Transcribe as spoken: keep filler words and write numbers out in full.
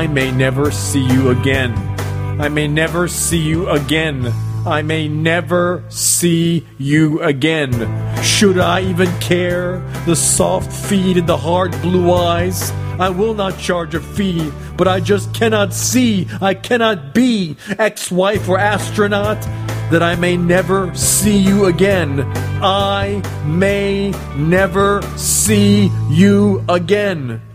I may never see you again. I may never see you again. I may never see you again. Should I even care? The soft feet and the hard blue eyes. I will not charge a fee, but I just cannot see, I cannot be ex-wife or astronaut, that I may never see you again. I may never see you again.